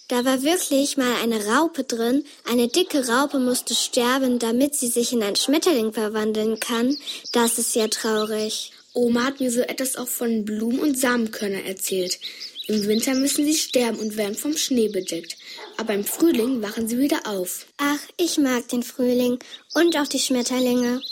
Da war wirklich mal eine Raupe drin. Eine dicke Raupe musste sterben, damit sie sich in einen Schmetterling verwandeln kann. Das ist ja traurig. Oma hat mir so etwas auch von Blumen- und Samenkörnern erzählt. Im Winter müssen sie sterben und werden vom Schnee bedeckt. Aber im Frühling wachen sie wieder auf. Ach, ich mag den Frühling und auch die Schmetterlinge.